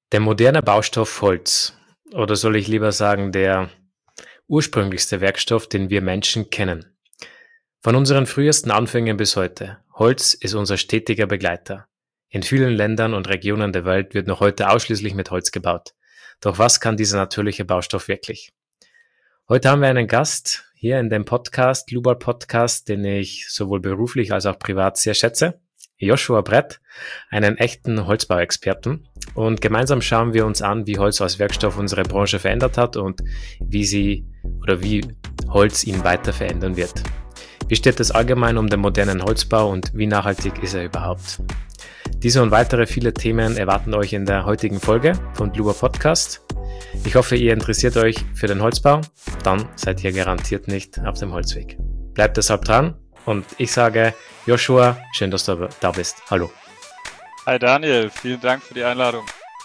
Der moderne Baustoff Holz, oder soll ich lieber sagen, der ursprünglichste Werkstoff, den wir Menschen kennen. Von unseren frühesten Anfängen bis heute. Holz ist unser stetiger Begleiter. In vielen Ländern und Regionen der Welt wird noch heute ausschließlich mit Holz gebaut. Doch was kann dieser natürliche Baustoff wirklich? Heute haben wir einen Gast hier in dem Podcast, Lubal Podcast, den ich sowohl beruflich als auch privat sehr schätze. Joshua Brett, einen echten Holzbauexperten. Und gemeinsam schauen wir uns an, wie Holz als Werkstoff unsere Branche verändert hat und wie Holz ihn weiter verändern wird. Wie steht es allgemein um den modernen Holzbau und wie nachhaltig ist er überhaupt? Diese und weitere viele Themen erwarten euch in der heutigen Folge von Lubal Podcast. Ich hoffe, ihr interessiert euch für den Holzbau, dann seid ihr garantiert nicht auf dem Holzweg. Bleibt deshalb dran und ich sage, Joshua, schön, dass du da bist. Hallo. Hi Daniel, vielen Dank für die Einladung.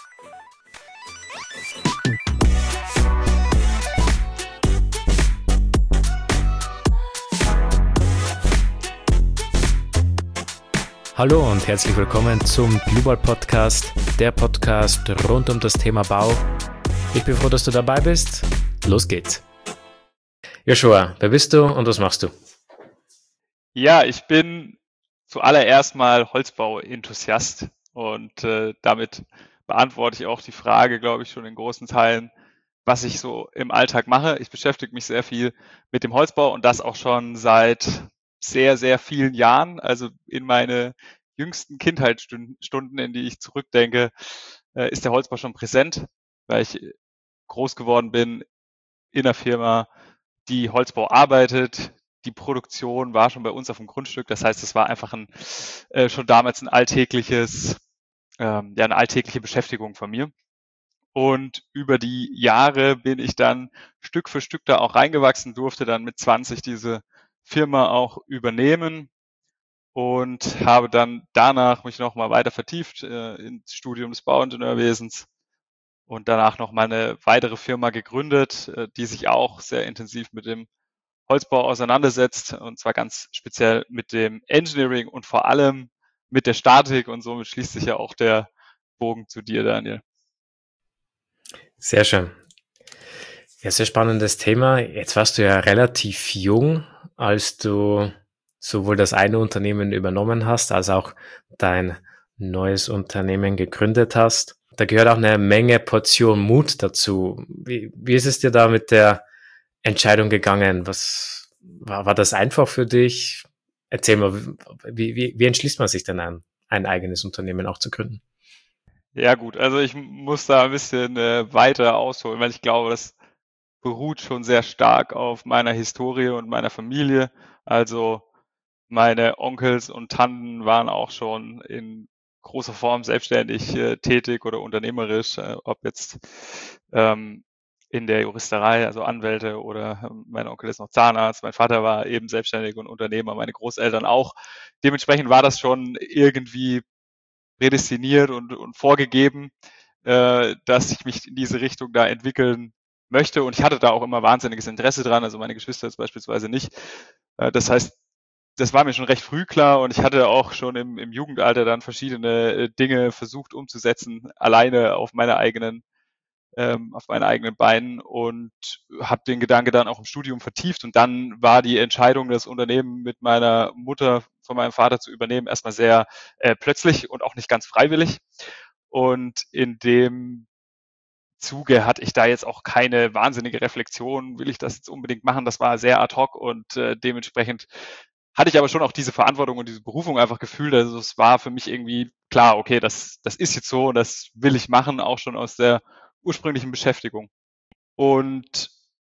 Hallo und herzlich willkommen zum Global Podcast, der Podcast rund um das Thema Bau. Ich bin froh, dass du dabei bist. Los geht's. Joshua, wer bist du und was machst du? Ja, ich bin zuallererst mal Holzbau-Enthusiast und damit beantworte ich auch die Frage, glaube ich, schon in großen Teilen, was ich so im Alltag mache. Ich beschäftige mich sehr viel mit dem Holzbau und das auch schon seit sehr, sehr vielen Jahren. Also in meine jüngsten Kindheitsstunden, in die ich zurückdenke, ist der Holzbau schon präsent, weil ich groß geworden bin in einer Firma, die Holzbau arbeitet. Die Produktion war schon bei uns auf dem Grundstück. Das heißt, es war einfach schon damals eine alltägliche Beschäftigung von mir. Und über die Jahre bin ich dann Stück für Stück da auch reingewachsen, durfte dann mit 20 diese Firma auch übernehmen und habe dann danach mich nochmal weiter vertieft ins Studium des Bauingenieurwesens und danach nochmal eine weitere Firma gegründet, die sich auch sehr intensiv mit dem Holzbau auseinandersetzt, und zwar ganz speziell mit dem Engineering und vor allem mit der Statik, und somit schließt sich ja auch der Bogen zu dir, Daniel. Sehr schön. Ja, sehr spannendes Thema. Jetzt warst du ja relativ jung, als du sowohl das eine Unternehmen übernommen hast, als auch dein neues Unternehmen gegründet hast. Da gehört auch eine Menge Portion Mut dazu. Wie ist es dir da mit der Entscheidung gegangen? War das einfach für dich? Erzähl mal, wie entschließt man sich denn ein eigenes Unternehmen auch zu gründen? Ja gut, also ich muss da ein bisschen weiter ausholen, weil ich glaube, das beruht schon sehr stark auf meiner Historie und meiner Familie. Also meine Onkels und Tanten waren auch schon in großer Form selbstständig tätig oder unternehmerisch, ob jetzt in der Juristerei, also Anwälte, oder mein Onkel ist noch Zahnarzt, mein Vater war eben selbstständig und Unternehmer, meine Großeltern auch. Dementsprechend war das schon irgendwie prädestiniert und vorgegeben, dass ich mich in diese Richtung da entwickeln möchte. Und ich hatte da auch immer wahnsinniges Interesse dran, also meine Geschwister jetzt beispielsweise nicht. Das heißt, das war mir schon recht früh klar, und ich hatte auch schon im Jugendalter dann verschiedene Dinge versucht umzusetzen, alleine auf meinen eigenen Beinen, und habe den Gedanke dann auch im Studium vertieft. Und dann war die Entscheidung, das Unternehmen mit meiner Mutter von meinem Vater zu übernehmen, erstmal sehr plötzlich und auch nicht ganz freiwillig. Und in dem Zuge hatte ich da jetzt auch keine wahnsinnige Reflexion, will ich das jetzt unbedingt machen? Das war sehr ad hoc, und dementsprechend hatte ich aber schon auch diese Verantwortung und diese Berufung einfach gefühlt. Also es war für mich irgendwie klar, okay, das ist jetzt so und das will ich machen, auch schon aus der ursprünglichen Beschäftigung. Und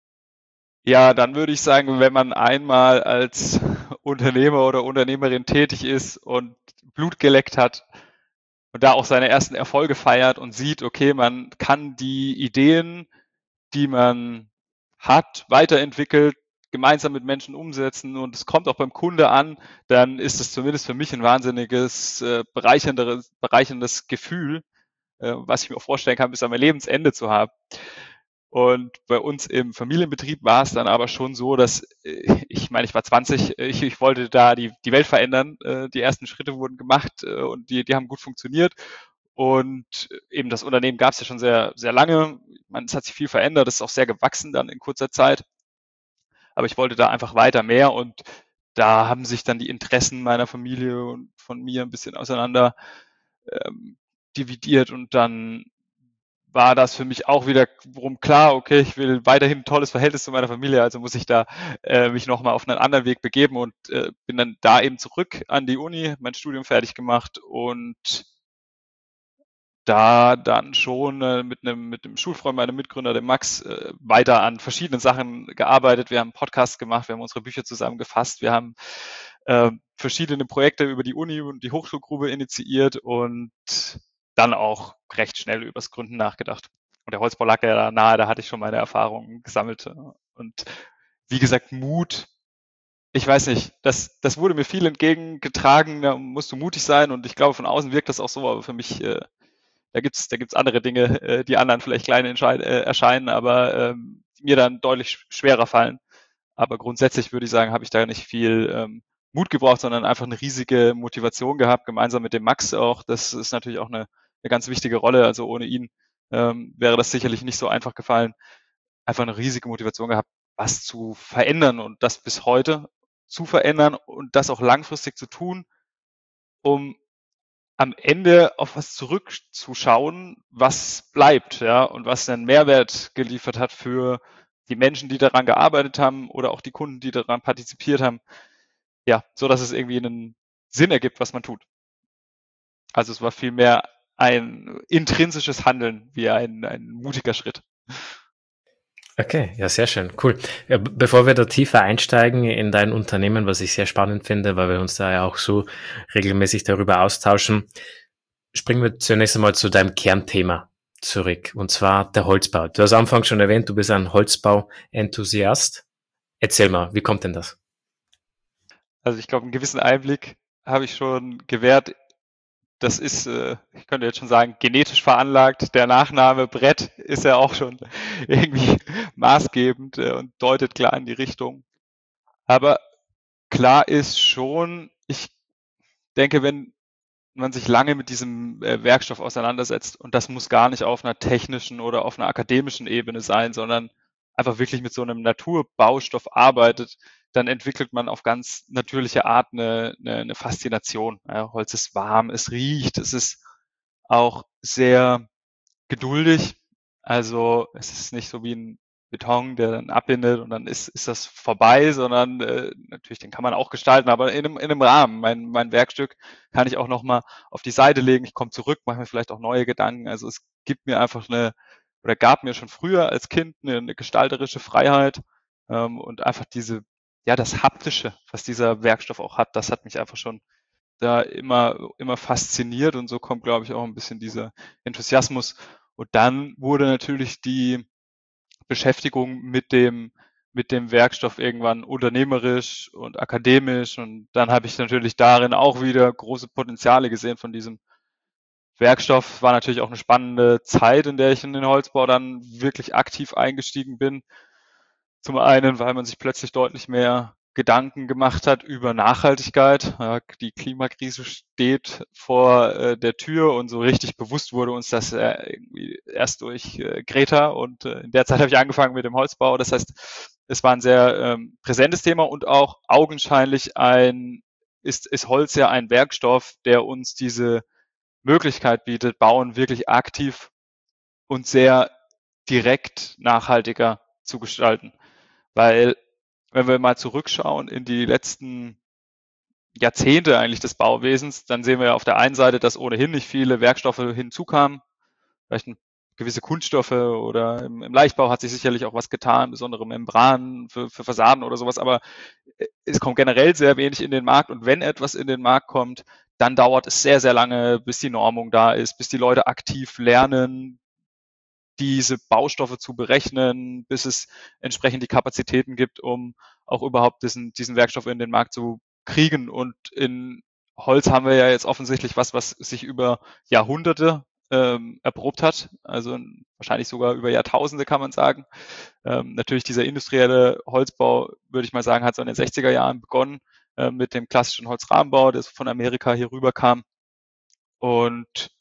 ja, dann würde ich sagen, wenn man einmal als Unternehmer oder Unternehmerin tätig ist und Blut geleckt hat und da auch seine ersten Erfolge feiert und sieht, okay, man kann die Ideen, die man hat, weiterentwickelt, gemeinsam mit Menschen umsetzen, und es kommt auch beim Kunde an, dann ist es zumindest für mich ein wahnsinniges, bereicherndes Gefühl, was ich mir auch vorstellen kann, bis an mein Lebensende zu haben. Und bei uns im Familienbetrieb war es dann aber schon so, dass ich war 20, ich wollte da die Welt verändern. Die ersten Schritte wurden gemacht und die haben gut funktioniert. Und eben das Unternehmen gab es ja schon sehr, sehr lange. Es hat sich viel verändert, es ist auch sehr gewachsen dann in kurzer Zeit. Aber ich wollte da einfach weiter mehr und da haben sich dann die Interessen meiner Familie und von mir ein bisschen auseinander ähm, dividiert und dann war das für mich auch wiederum klar, okay, ich will weiterhin ein tolles Verhältnis zu meiner Familie, also muss ich da mich nochmal auf einen anderen Weg begeben und bin dann da eben zurück an die Uni, mein Studium fertig gemacht und da dann schon mit einem Schulfreund, meinem Mitgründer, dem Max, weiter an verschiedenen Sachen gearbeitet. Wir haben Podcasts gemacht, wir haben unsere Bücher zusammengefasst, wir haben verschiedene Projekte über die Uni und die Hochschulgrube initiiert und dann auch recht schnell übers Gründen nachgedacht. Und der Holzbau lag ja da nahe, da hatte ich schon meine Erfahrungen gesammelt. Und wie gesagt, Mut, ich weiß nicht, das wurde mir viel entgegengetragen, da musst du mutig sein und ich glaube, von außen wirkt das auch so, aber für mich da gibt's andere Dinge, die anderen vielleicht klein erscheinen, aber mir dann deutlich schwerer fallen. Aber grundsätzlich würde ich sagen, habe ich da nicht viel Mut gebraucht, sondern einfach eine riesige Motivation gehabt, gemeinsam mit dem Max auch. Das ist natürlich auch eine ganz wichtige Rolle. Also ohne ihn wäre das sicherlich nicht so einfach gefallen. Einfach eine riesige Motivation gehabt, was zu verändern und das bis heute zu verändern und das auch langfristig zu tun, um am Ende auf was zurückzuschauen, was bleibt, ja, und was einen Mehrwert geliefert hat für die Menschen, die daran gearbeitet haben oder auch die Kunden, die daran partizipiert haben. Ja, so dass es irgendwie einen Sinn ergibt, was man tut. Also es war vielmehr ein intrinsisches Handeln wie ein mutiger Schritt. Okay, ja, sehr schön, cool. Ja, bevor wir da tiefer einsteigen in dein Unternehmen, was ich sehr spannend finde, weil wir uns da ja auch so regelmäßig darüber austauschen, springen wir zunächst einmal zu deinem Kernthema zurück, und zwar der Holzbau. Du hast am Anfang schon erwähnt, du bist ein Holzbau-Enthusiast. Erzähl mal, wie kommt denn das? Also ich glaube, einen gewissen Einblick habe ich schon gewährt. Das ist, ich könnte jetzt schon sagen, genetisch veranlagt. Der Nachname Brett ist ja auch schon irgendwie maßgebend und deutet klar in die Richtung. Aber klar ist schon, ich denke, wenn man sich lange mit diesem Werkstoff auseinandersetzt, und das muss gar nicht auf einer technischen oder auf einer akademischen Ebene sein, sondern einfach wirklich mit so einem Naturbaustoff arbeitet, dann entwickelt man auf ganz natürliche Art eine Faszination. Ja, Holz ist warm, es riecht, es ist auch sehr geduldig. Also es ist nicht so wie ein Beton, der dann abbindet und dann ist das vorbei, sondern natürlich, den kann man auch gestalten, aber in einem Rahmen. Mein Werkstück kann ich auch nochmal auf die Seite legen. Ich komme zurück, mache mir vielleicht auch neue Gedanken. Also es gibt mir einfach oder gab mir schon früher als Kind eine gestalterische Freiheit und einfach ja, das Haptische, was dieser Werkstoff auch hat, das hat mich einfach schon da immer fasziniert und so kommt, glaube ich, auch ein bisschen dieser Enthusiasmus. Und dann wurde natürlich die Beschäftigung mit dem Werkstoff irgendwann unternehmerisch und akademisch und dann habe ich natürlich darin auch wieder große Potenziale gesehen von diesem Werkstoff. War natürlich auch eine spannende Zeit, in der ich in den Holzbau dann wirklich aktiv eingestiegen bin. Zum einen, weil man sich plötzlich deutlich mehr Gedanken gemacht hat über Nachhaltigkeit. Ja, die Klimakrise steht vor der Tür und so richtig bewusst wurde uns das irgendwie erst durch Greta und in der Zeit habe ich angefangen mit dem Holzbau. Das heißt, es war ein sehr präsentes Thema und auch augenscheinlich ist Holz ja ein Werkstoff, der uns diese Möglichkeit bietet, Bauen wirklich aktiv und sehr direkt nachhaltiger zu gestalten. Weil, wenn wir mal zurückschauen in die letzten Jahrzehnte eigentlich des Bauwesens, dann sehen wir ja auf der einen Seite, dass ohnehin nicht viele Werkstoffe hinzukamen, vielleicht gewisse Kunststoffe oder im Leichtbau hat sich sicherlich auch was getan, besondere Membranen für Fassaden oder sowas, aber es kommt generell sehr wenig in den Markt und wenn etwas in den Markt kommt, dann dauert es sehr, sehr lange, bis die Normung da ist, bis die Leute aktiv lernen, diese Baustoffe zu berechnen, bis es entsprechend die Kapazitäten gibt, um auch überhaupt diesen Werkstoff in den Markt zu kriegen. Und in Holz haben wir ja jetzt offensichtlich was sich über Jahrhunderte erprobt hat, also wahrscheinlich sogar über Jahrtausende kann man sagen. Natürlich dieser industrielle Holzbau, würde ich mal sagen, hat so in den 60er Jahren begonnen mit dem klassischen Holzrahmenbau, der von Amerika hier rüber kam. Und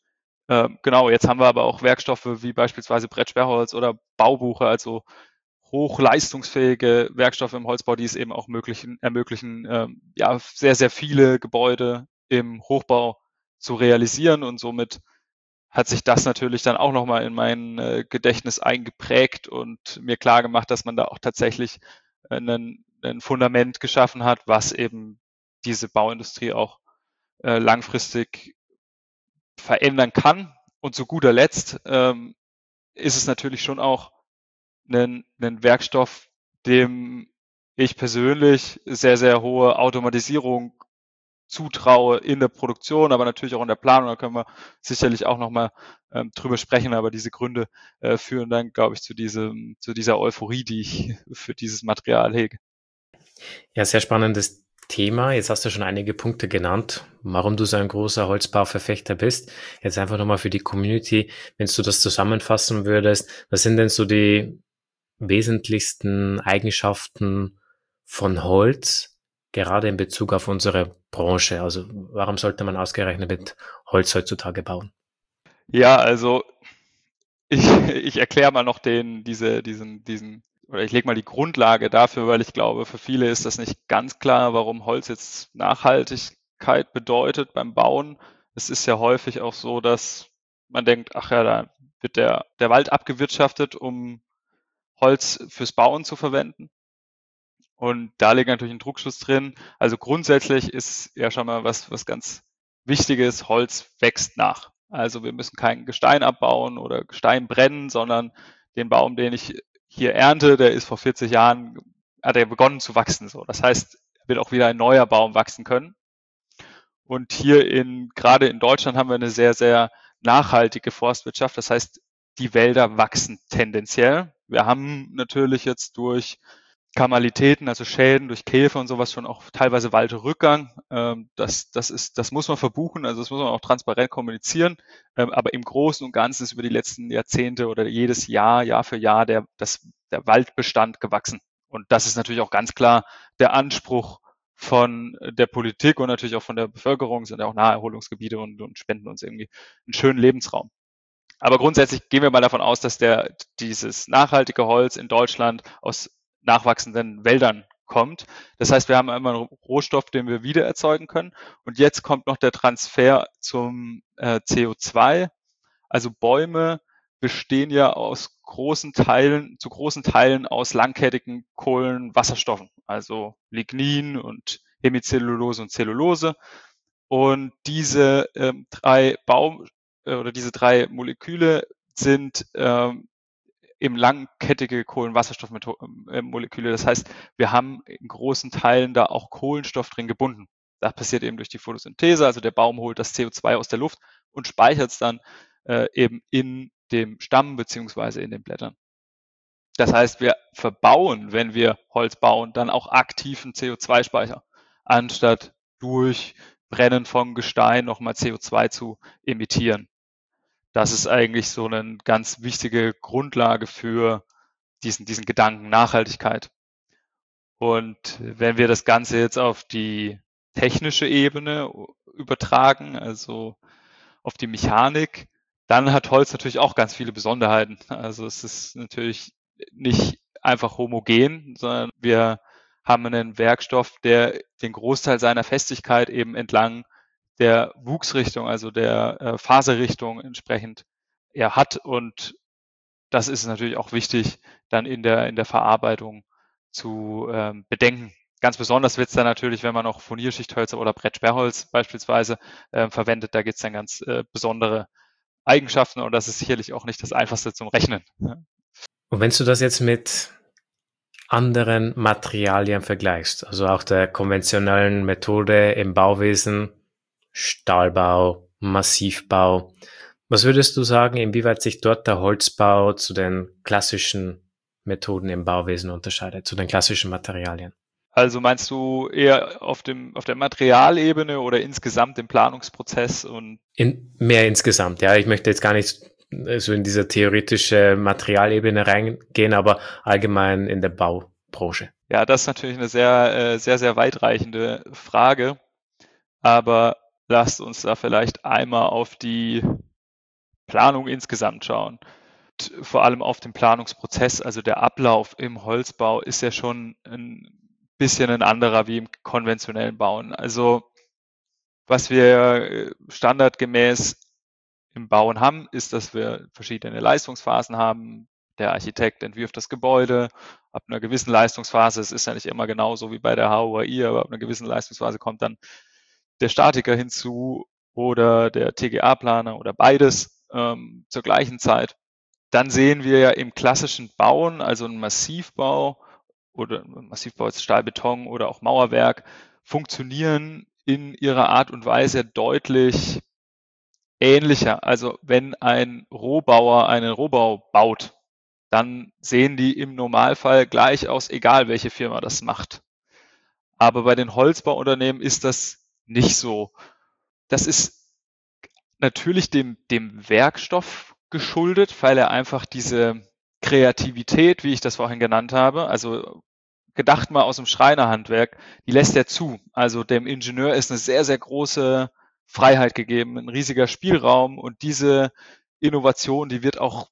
Genau, jetzt haben wir aber auch Werkstoffe wie beispielsweise Brettsperrholz oder Baubuche, also hochleistungsfähige Werkstoffe im Holzbau, die es eben auch ermöglichen, ja, sehr, sehr viele Gebäude im Hochbau zu realisieren. Und somit hat sich das natürlich dann auch nochmal in mein Gedächtnis eingeprägt und mir klar gemacht, dass man da auch tatsächlich ein Fundament geschaffen hat, was eben diese Bauindustrie auch langfristig verändern kann. Und zu guter Letzt ist es natürlich schon auch ein Werkstoff, dem ich persönlich sehr, sehr hohe Automatisierung zutraue in der Produktion, aber natürlich auch in der Planung. Da können wir sicherlich auch nochmal drüber sprechen, aber diese Gründe führen dann, glaube ich, zu dieser Euphorie, die ich für dieses Material hege. Ja, sehr spannendes Thema. Jetzt hast du schon einige Punkte genannt, warum du so ein großer Holzbauverfechter bist. Jetzt einfach nochmal für die Community, wenn du das zusammenfassen würdest, was sind denn so die wesentlichsten Eigenschaften von Holz, gerade in Bezug auf unsere Branche? Also warum sollte man ausgerechnet mit Holz heutzutage bauen? Ja, also ich erkläre mal noch oder ich lege mal die Grundlage dafür, weil ich glaube, für viele ist das nicht ganz klar, warum Holz jetzt Nachhaltigkeit bedeutet beim Bauen. Es ist ja häufig auch so, dass man denkt, ach ja, da wird der Wald abgewirtschaftet, um Holz fürs Bauen zu verwenden. Und da liegt natürlich ein Druckschuss drin. Also grundsätzlich ist ja schon mal was ganz Wichtiges, Holz wächst nach. Also wir müssen kein Gestein abbauen oder Gestein brennen, sondern den Baum, den ich hier ernte, der ist vor 40 Jahren, hat er begonnen zu wachsen. So. Das heißt, wird auch wieder ein neuer Baum wachsen können. Und hier gerade in Deutschland haben wir eine sehr, sehr nachhaltige Forstwirtschaft. Das heißt, die Wälder wachsen tendenziell. Wir haben natürlich jetzt durch Kamalitäten, also Schäden durch Käfer und sowas schon auch teilweise Waldrückgang. Das muss man verbuchen, also das muss man auch transparent kommunizieren. Aber im Großen und Ganzen ist über die letzten Jahrzehnte oder jedes Jahr, Jahr für Jahr der Waldbestand gewachsen. Und das ist natürlich auch ganz klar der Anspruch von der Politik und natürlich auch von der Bevölkerung, sind ja auch Naherholungsgebiete und spenden uns irgendwie einen schönen Lebensraum. Aber grundsätzlich gehen wir mal davon aus, dass dieses nachhaltige Holz in Deutschland aus nachwachsenden Wäldern kommt. Das heißt, wir haben einmal einen Rohstoff, den wir wieder erzeugen können. Und jetzt kommt noch der Transfer zum CO2. Also Bäume bestehen ja zu großen Teilen aus langkettigen Kohlenwasserstoffen, also Lignin und Hemicellulose und Zellulose. Und diese diese drei Moleküle sind eben langkettige Kohlenwasserstoffmoleküle. Das heißt, wir haben in großen Teilen da auch Kohlenstoff drin gebunden. Das passiert eben durch die Photosynthese, also der Baum holt das CO2 aus der Luft und speichert es dann eben in dem Stamm beziehungsweise in den Blättern. Das heißt, wir verbauen, wenn wir Holz bauen, dann auch aktiv einen CO2-Speicher, anstatt durch Brennen von Gestein nochmal CO2 zu emittieren. Das ist eigentlich so eine ganz wichtige Grundlage für diesen Gedanken Nachhaltigkeit. Und wenn wir das Ganze jetzt auf die technische Ebene übertragen, also auf die Mechanik, dann hat Holz natürlich auch ganz viele Besonderheiten. Also es ist natürlich nicht einfach homogen, sondern wir haben einen Werkstoff, der den Großteil seiner Festigkeit eben entlang der Wuchsrichtung, also der Faserrichtung entsprechend hat. Und das ist natürlich auch wichtig, dann in der Verarbeitung zu bedenken. Ganz besonders wird es dann natürlich, wenn man auch Furnierschichthölzer oder Brettsperrholz beispielsweise verwendet, da gibt es dann ganz besondere Eigenschaften und das ist sicherlich auch nicht das Einfachste zum Rechnen. Ja. Und wenn du das jetzt mit anderen Materialien vergleichst, also auch der konventionellen Methode im Bauwesen, Stahlbau, Massivbau, was würdest du sagen, inwieweit sich dort der Holzbau zu den klassischen Methoden im Bauwesen unterscheidet, zu den klassischen Materialien? Also meinst du eher auf der Materialebene oder insgesamt im Planungsprozess und Mehr insgesamt, ja. Ich möchte jetzt gar nicht so in diese theoretische Materialebene reingehen, aber allgemein in der Baubranche. ja, das ist natürlich eine sehr, sehr weitreichende Frage, aber lasst uns da vielleicht einmal auf die Planung insgesamt schauen, und vor allem auf den Planungsprozess, also der Ablauf im Holzbau ist ja schon ein bisschen ein anderer wie im konventionellen Bauen. Also was wir standardgemäß im Bauen haben, ist, dass wir verschiedene Leistungsphasen haben. Der Architekt entwirft das Gebäude ab einer gewissen Leistungsphase. Es ist ja nicht immer genauso wie bei der HUAI, aber ab einer gewissen Leistungsphase kommt dann der Statiker hinzu oder der TGA-Planer oder beides zur gleichen Zeit. Dann sehen wir ja im klassischen Bauen, also ein Massivbau oder Massivbau ist Stahlbeton oder auch Mauerwerk, funktionieren in ihrer Art und Weise deutlich ähnlicher. Also wenn ein Rohbauer einen Rohbau baut, dann sehen die im Normalfall gleich aus, egal welche Firma das macht. Aber bei den Holzbauunternehmen ist das nicht so. Das ist natürlich dem Werkstoff geschuldet, weil er einfach diese Kreativität, wie ich das vorhin genannt habe, also gedacht mal aus dem Schreinerhandwerk, die lässt er zu. Also dem Ingenieur ist eine sehr, sehr große Freiheit gegeben, ein riesiger Spielraum, und diese Innovation, die wird auch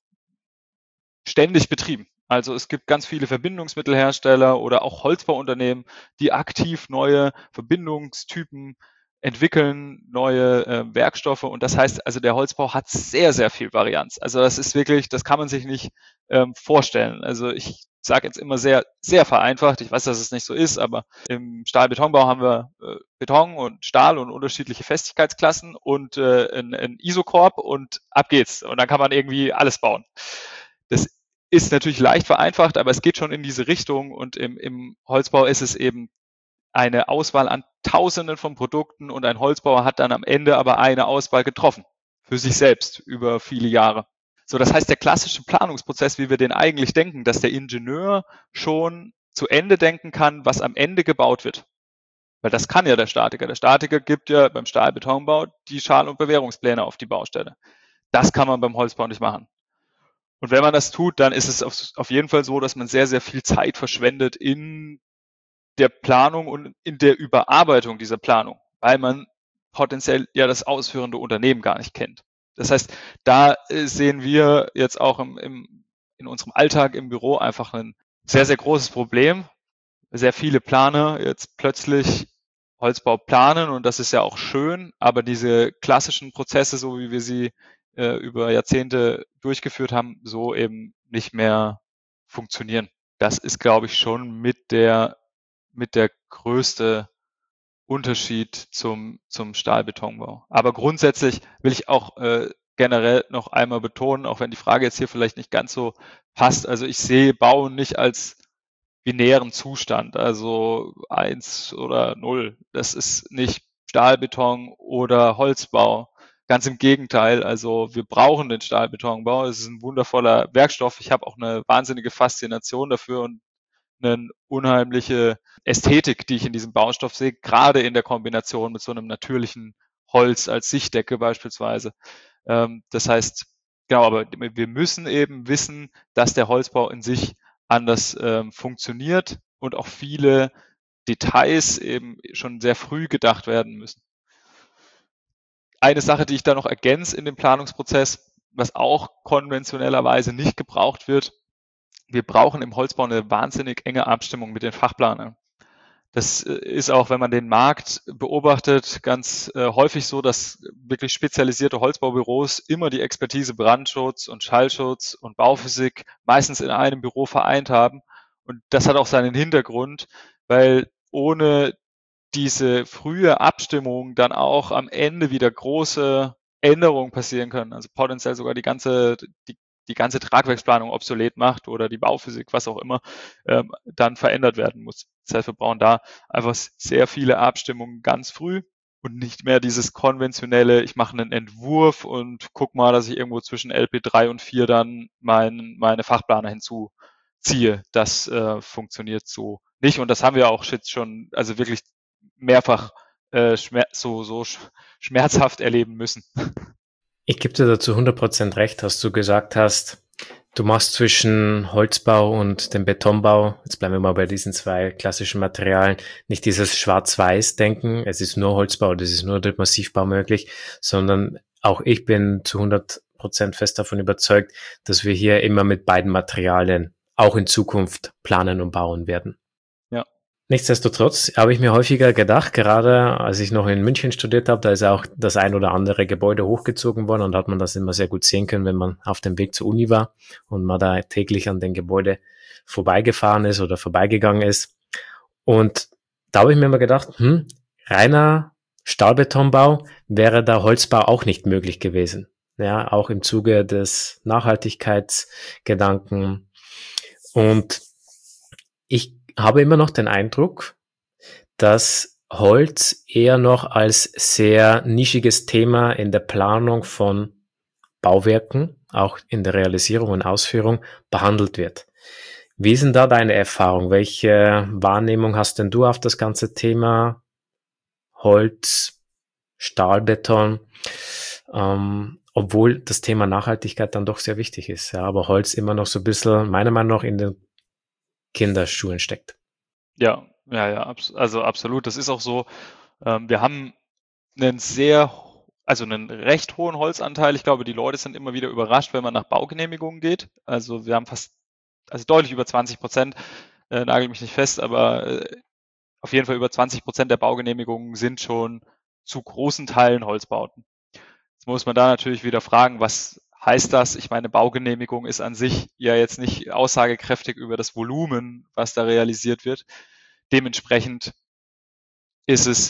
ständig betrieben. Also es gibt ganz viele Verbindungsmittelhersteller oder auch Holzbauunternehmen, die aktiv neue Verbindungstypen entwickeln, neue Werkstoffe, und das heißt, also der Holzbau hat sehr, sehr viel Varianz. Also das ist wirklich, das kann man sich nicht vorstellen. Also ich sage jetzt immer sehr, sehr vereinfacht, ich weiß, dass es nicht so ist, aber im Stahlbetonbau haben wir Beton und Stahl und unterschiedliche Festigkeitsklassen und ein Isokorb und ab geht's. Und dann kann man irgendwie alles bauen. Das ist natürlich leicht vereinfacht, aber es geht schon in diese Richtung, und im Holzbau ist es eben eine Auswahl an Tausenden von Produkten, und ein Holzbauer hat dann am Ende aber eine Auswahl getroffen für sich selbst über viele Jahre. So, das heißt, der klassische Planungsprozess, wie wir den eigentlich denken, dass der Ingenieur schon zu Ende denken kann, was am Ende gebaut wird. Weil das kann ja der Statiker. Der Statiker gibt ja beim Stahlbetonbau die Schal- und Bewährungspläne auf die Baustelle. Das kann man beim Holzbau nicht machen. Und wenn man das tut, dann ist es auf jeden Fall so, dass man sehr, sehr viel Zeit verschwendet in der Planung und in der Überarbeitung dieser Planung, weil man potenziell ja das ausführende Unternehmen gar nicht kennt. Das heißt, da sehen wir jetzt auch in unserem Alltag im Büro einfach ein sehr, sehr großes Problem. Sehr viele Planer jetzt plötzlich Holzbau planen, und das ist ja auch schön, aber diese klassischen Prozesse, so wie wir sie über Jahrzehnte durchgeführt haben, so eben nicht mehr funktionieren. Das ist, glaube ich, schon mit der größte Unterschied zum Stahlbetonbau. Aber grundsätzlich will ich auch generell noch einmal betonen, auch wenn die Frage jetzt hier vielleicht nicht ganz so passt, also ich sehe Bauen nicht als binären Zustand, also 1 oder 0. Das ist nicht Stahlbeton oder Holzbau. Ganz im Gegenteil, also wir brauchen den Stahlbetonbau. Es ist ein wundervoller Werkstoff. Ich habe auch eine wahnsinnige Faszination dafür und eine unheimliche Ästhetik, die ich in diesem Baustoff sehe, gerade in der Kombination mit so einem natürlichen Holz als Sichtdecke beispielsweise. Das heißt, genau, aber wir müssen eben wissen, dass der Holzbau in sich anders funktioniert und auch viele Details eben schon sehr früh gedacht werden müssen. Eine Sache, die ich da noch ergänze in dem Planungsprozess, was auch konventionellerweise nicht gebraucht wird: Wir brauchen im Holzbau eine wahnsinnig enge Abstimmung mit den Fachplanern. Das ist auch, wenn man den Markt beobachtet, ganz häufig so, dass wirklich spezialisierte Holzbaubüros immer die Expertise Brandschutz und Schallschutz und Bauphysik meistens in einem Büro vereint haben. Und das hat auch seinen Hintergrund, weil ohne diese frühe Abstimmung dann auch am Ende wieder große Änderungen passieren können. Also potenziell sogar die ganze Tragwerksplanung obsolet macht oder die Bauphysik, was auch immer, dann verändert werden muss. Das heißt, wir brauchen da einfach sehr viele Abstimmungen ganz früh und nicht mehr dieses konventionelle, ich mache einen Entwurf und guck mal, dass ich irgendwo zwischen LP3 und 4 dann meine Fachplaner hinzuziehe. Das funktioniert so nicht, und das haben wir auch jetzt schon, also wirklich mehrfach schmerzhaft erleben müssen. Ich gebe dir dazu 100% recht, dass du gesagt hast, du machst zwischen Holzbau und dem Betonbau, jetzt bleiben wir mal bei diesen zwei klassischen Materialien, nicht dieses Schwarz-Weiß-Denken, es ist nur Holzbau, das ist nur der Massivbau möglich, sondern auch ich bin zu 100% 100% fest davon überzeugt, dass wir hier immer mit beiden Materialien auch in Zukunft planen und bauen werden. Ja. Nichtsdestotrotz habe ich mir häufiger gedacht, gerade als ich noch in München studiert habe, da ist auch das ein oder andere Gebäude hochgezogen worden und da hat man das immer sehr gut sehen können, wenn man auf dem Weg zur Uni war und man da täglich an den Gebäude vorbeigefahren ist oder vorbeigegangen ist. Und da habe ich mir immer gedacht, reiner Stahlbetonbau wäre da Holzbau auch nicht möglich gewesen. Ja, auch im Zuge des Nachhaltigkeitsgedanken. Und ich habe immer noch den Eindruck, dass Holz eher noch als sehr nischiges Thema in der Planung von Bauwerken, auch in der Realisierung und Ausführung, behandelt wird. Wie ist denn da deine Erfahrung? Welche Wahrnehmung hast denn du auf das ganze Thema Holz, Stahlbeton? Obwohl das Thema Nachhaltigkeit dann doch sehr wichtig ist, ja, aber Holz immer noch so ein bisschen, meiner Meinung nach, in den Kinderschuhen steckt. Ja, also absolut. Das ist auch so. Wir haben einen einen recht hohen Holzanteil. Ich glaube, die Leute sind immer wieder überrascht, wenn man nach Baugenehmigungen geht. Also wir haben deutlich über 20%, nagel mich nicht fest, aber auf jeden Fall über 20% der Baugenehmigungen sind schon zu großen Teilen Holzbauten. Jetzt muss man da natürlich wieder fragen, was heißt das? Ich meine, Baugenehmigung ist an sich ja jetzt nicht aussagekräftig über das Volumen, was da realisiert wird. Dementsprechend ist es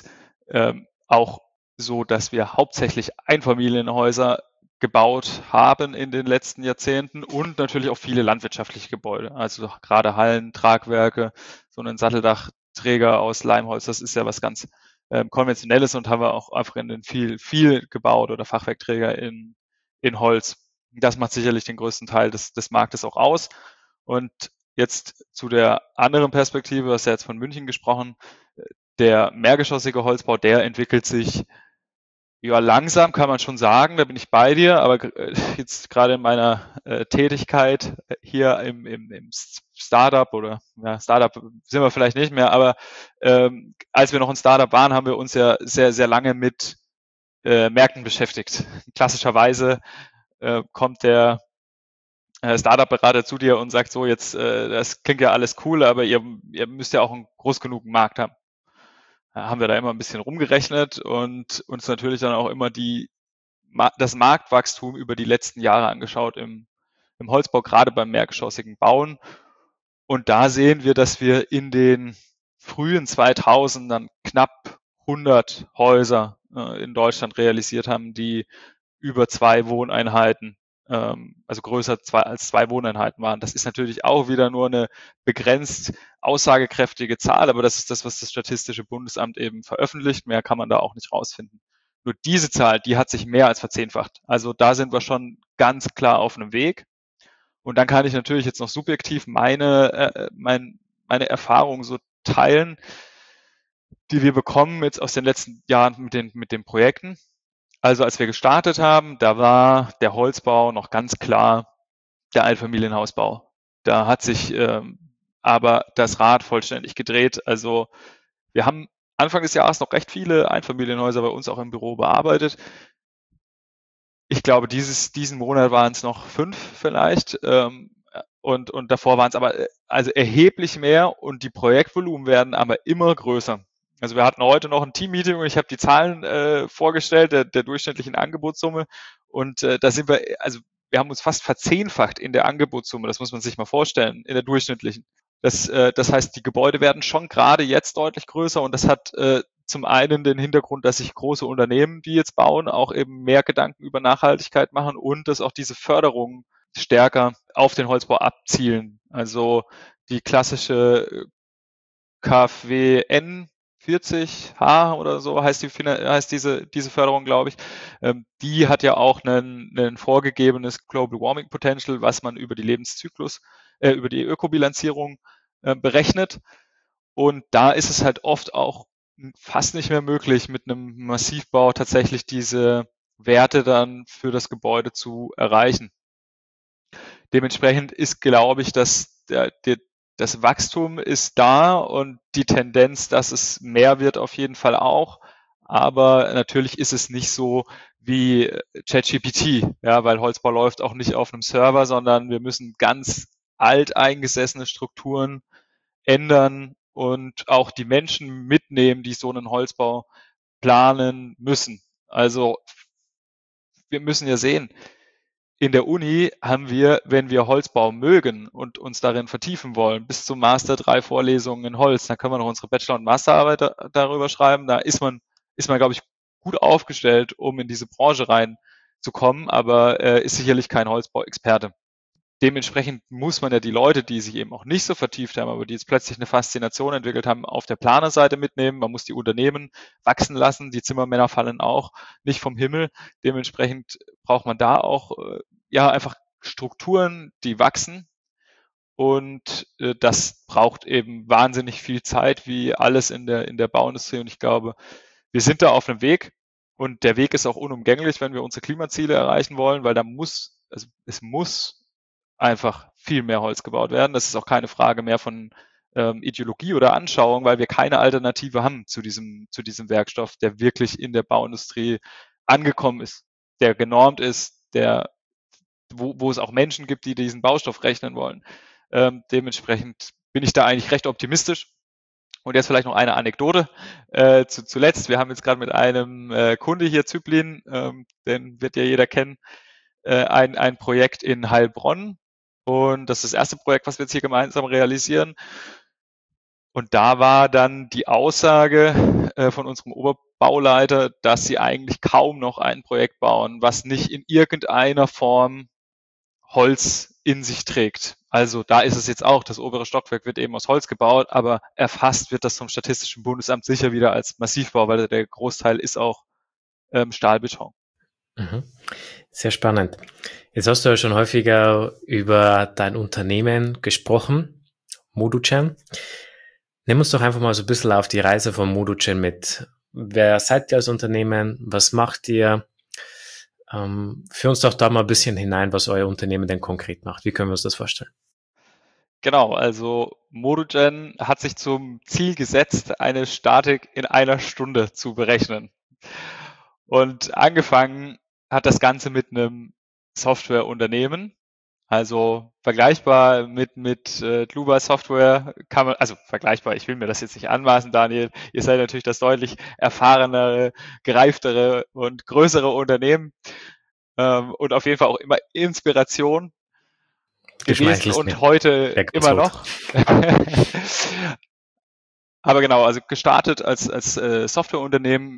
auch so, dass wir hauptsächlich Einfamilienhäuser gebaut haben in den letzten Jahrzehnten und natürlich auch viele landwirtschaftliche Gebäude, also gerade Hallen, Tragwerke, so einen Satteldachträger aus Leimholz, das ist ja was ganz Konventionelles und haben wir auch einfach in den viel gebaut oder Fachwerkträger in Holz. Das macht sicherlich den größten Teil des Marktes auch aus. Und jetzt zu der anderen Perspektive, du hast ja jetzt von München gesprochen, der mehrgeschossige Holzbau, der entwickelt sich ja langsam, kann man schon sagen, da bin ich bei dir, aber jetzt gerade in meiner Tätigkeit hier im Startup oder ja, Startup sind wir vielleicht nicht mehr, aber als wir noch ein Startup waren, haben wir uns ja sehr lange mit Märkten beschäftigt. Klassischerweise kommt der Startup-Berater zu dir und sagt so, jetzt das klingt ja alles cool, aber ihr müsst ja auch einen groß genugen Markt haben. Haben wir da immer ein bisschen rumgerechnet und uns natürlich dann auch immer das Marktwachstum über die letzten Jahre angeschaut im Holzbau, gerade beim mehrgeschossigen Bauen. Und da sehen wir, dass wir in den frühen 2000ern knapp 100 Häuser in Deutschland realisiert haben, die über 2 Wohneinheiten, also größer als 2 Wohneinheiten waren. Das ist natürlich auch wieder nur eine begrenzt aussagekräftige Zahl, aber das ist das, was das Statistische Bundesamt eben veröffentlicht. Mehr kann man da auch nicht rausfinden. Nur diese Zahl, die hat sich mehr als verzehnfacht. Also da sind wir schon ganz klar auf einem Weg. Und dann kann ich natürlich jetzt noch subjektiv meine Erfahrungen so teilen, die wir bekommen jetzt aus den letzten Jahren mit den Projekten. Also als wir gestartet haben, da war der Holzbau noch ganz klar der Einfamilienhausbau. Da hat sich aber das Rad vollständig gedreht. Also wir haben Anfang des Jahres noch recht viele Einfamilienhäuser bei uns auch im Büro bearbeitet. Ich glaube, diesen Monat waren es noch 5 vielleicht. Und davor waren es aber also erheblich mehr und die Projektvolumen werden aber immer größer. Also wir hatten heute noch ein Team-Meeting und ich habe die Zahlen vorgestellt, der durchschnittlichen Angebotssumme. Und da sind wir haben uns fast verzehnfacht in der Angebotssumme, das muss man sich mal vorstellen, in der durchschnittlichen. Das heißt, die Gebäude werden schon gerade jetzt deutlich größer und das hat zum einen den Hintergrund, dass sich große Unternehmen, die jetzt bauen, auch eben mehr Gedanken über Nachhaltigkeit machen und dass auch diese Förderungen stärker auf den Holzbau abzielen. Also die klassische KfW-N 40H oder so heißt diese Förderung, glaube ich. Die hat ja auch ein vorgegebenes Global Warming Potential, was man über die Lebenszyklus, über die Ökobilanzierung berechnet. Und da ist es halt oft auch fast nicht mehr möglich, mit einem Massivbau tatsächlich diese Werte dann für das Gebäude zu erreichen. Dementsprechend ist, glaube ich, dass das Wachstum ist da und die Tendenz, dass es mehr wird, auf jeden Fall auch. Aber natürlich ist es nicht so wie ChatGPT, ja, weil Holzbau läuft auch nicht auf einem Server, sondern wir müssen ganz alteingesessene Strukturen ändern und auch die Menschen mitnehmen, die so einen Holzbau planen müssen. Also wir müssen ja sehen, in der Uni haben wir, wenn wir Holzbau mögen und uns darin vertiefen wollen, bis zum Master 3 Vorlesungen in Holz, dann können wir noch unsere Bachelor- und Masterarbeit darüber schreiben. Da ist man, glaube ich, gut aufgestellt, um in diese Branche reinzukommen, aber ist sicherlich kein Holzbauexperte. Dementsprechend muss man ja die Leute, die sich eben auch nicht so vertieft haben, aber die jetzt plötzlich eine Faszination entwickelt haben, auf der Planerseite mitnehmen. Man muss die Unternehmen wachsen lassen. Die Zimmermänner fallen auch nicht vom Himmel. Dementsprechend braucht man da auch ja einfach Strukturen, die wachsen. Und das braucht eben wahnsinnig viel Zeit, wie alles in der Bauindustrie. Und ich glaube, wir sind da auf einem Weg. Und der Weg ist auch unumgänglich, wenn wir unsere Klimaziele erreichen wollen, weil also es muss einfach viel mehr Holz gebaut werden. Das ist auch keine Frage mehr von Ideologie oder Anschauung, weil wir keine Alternative haben zu diesem Werkstoff, der wirklich in der Bauindustrie angekommen ist, der genormt ist, wo es auch Menschen gibt, die diesen Baustoff rechnen wollen. Dementsprechend bin ich da eigentlich recht optimistisch. Und jetzt vielleicht noch eine Anekdote zuletzt. Wir haben jetzt gerade mit einem Kunde hier, Zyplin, den wird ja jeder kennen, ein Projekt in Heilbronn. Und das ist das erste Projekt, was wir jetzt hier gemeinsam realisieren. Und da war dann die Aussage von unserem Oberbauleiter, dass sie eigentlich kaum noch ein Projekt bauen, was nicht in irgendeiner Form Holz in sich trägt. Also da ist es jetzt auch, das obere Stockwerk wird eben aus Holz gebaut, aber erfasst wird das vom Statistischen Bundesamt sicher wieder als Massivbau, weil der Großteil ist auch Stahlbeton. Mhm. Sehr spannend. Jetzt hast du ja schon häufiger über dein Unternehmen gesprochen, Modugen. Nimm uns doch einfach mal so ein bisschen auf die Reise von Modugen mit. Wer seid ihr als Unternehmen? Was macht ihr? Führ uns doch da mal ein bisschen hinein, was euer Unternehmen denn konkret macht. Wie können wir uns das vorstellen? Genau, also Modugen hat sich zum Ziel gesetzt, eine Statik in einer Stunde zu berechnen. Und angefangen hat das Ganze mit einem Softwareunternehmen, also vergleichbar mit Kluber Software kann man, also vergleichbar, ich will mir das jetzt nicht anmaßen, Daniel, ihr seid natürlich das deutlich erfahrenere, gereiftere und größere Unternehmen und auf jeden Fall auch immer Inspiration gewesen Geschmeichelst und mir. heute Der immer Gotthard. noch. Aber genau, also gestartet als Softwareunternehmen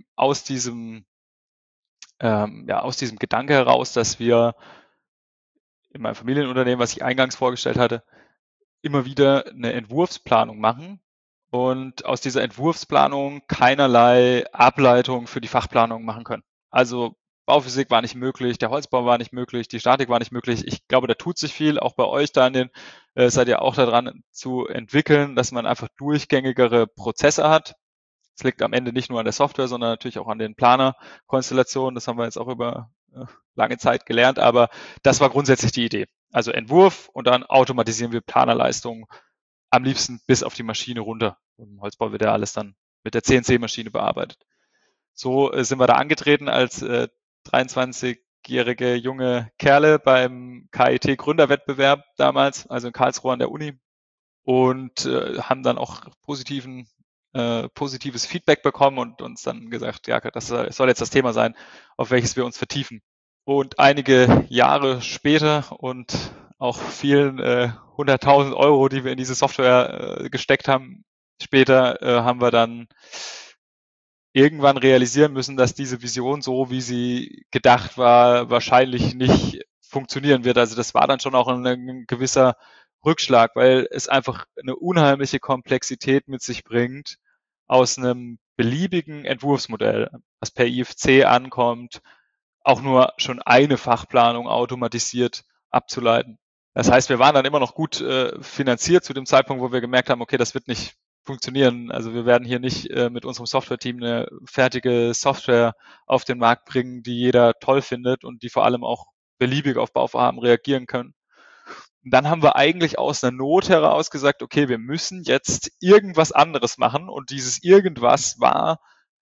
aus diesem Gedanke heraus, dass wir in meinem Familienunternehmen, was ich eingangs vorgestellt hatte, immer wieder eine Entwurfsplanung machen und aus dieser Entwurfsplanung keinerlei Ableitung für die Fachplanung machen können. Also Bauphysik war nicht möglich, der Holzbau war nicht möglich, die Statik war nicht möglich. Ich glaube, da tut sich viel, auch bei euch, Daniel, seid ihr auch daran zu entwickeln, dass man einfach durchgängigere Prozesse hat. Es liegt am Ende nicht nur an der Software, sondern natürlich auch an den Planerkonstellationen. Das haben wir jetzt auch über lange Zeit gelernt, aber das war grundsätzlich die Idee. Also Entwurf und dann automatisieren wir Planerleistungen am liebsten bis auf die Maschine runter. Im Holzbau wird ja alles dann mit der CNC-Maschine bearbeitet. So sind wir da angetreten als 23-jährige junge Kerle beim KIT-Gründerwettbewerb damals, also in Karlsruhe an der Uni und haben dann auch positives Feedback bekommen und uns dann gesagt, ja, das soll jetzt das Thema sein, auf welches wir uns vertiefen. Und einige Jahre später und auch vielen 100.000 Euro, die wir in diese Software gesteckt haben, später haben wir dann irgendwann realisieren müssen, dass diese Vision, so wie sie gedacht war, wahrscheinlich nicht funktionieren wird. Also das war dann schon auch ein gewisser Rückschlag, weil es einfach eine unheimliche Komplexität mit sich bringt, aus einem beliebigen Entwurfsmodell, was per IFC ankommt, auch nur schon eine Fachplanung automatisiert abzuleiten. Das heißt, wir waren dann immer noch gut finanziert zu dem Zeitpunkt, wo wir gemerkt haben, okay, das wird nicht funktionieren. Also wir werden hier nicht mit unserem Software-Team eine fertige Software auf den Markt bringen, die jeder toll findet und die vor allem auch beliebig auf Bauvorhaben reagieren können. Und dann haben wir eigentlich aus einer Not heraus gesagt, okay, wir müssen jetzt irgendwas anderes machen. Und dieses irgendwas war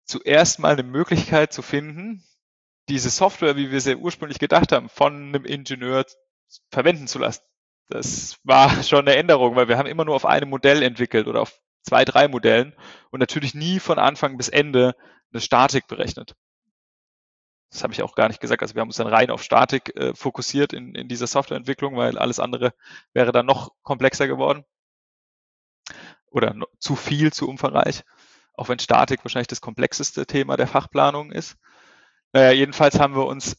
zuerst mal eine Möglichkeit zu finden, diese Software, wie wir sie ursprünglich gedacht haben, von einem Ingenieur verwenden zu lassen. Das war schon eine Änderung, weil wir haben immer nur auf einem Modell entwickelt oder auf 2, 3 Modellen und natürlich nie von Anfang bis Ende eine Statik berechnet. Das habe ich auch gar nicht gesagt. Also wir haben uns dann rein auf Statik fokussiert in dieser Softwareentwicklung, weil alles andere wäre dann noch komplexer geworden oder zu viel, zu umfangreich, auch wenn Statik wahrscheinlich das komplexeste Thema der Fachplanung ist. Naja, jedenfalls haben wir uns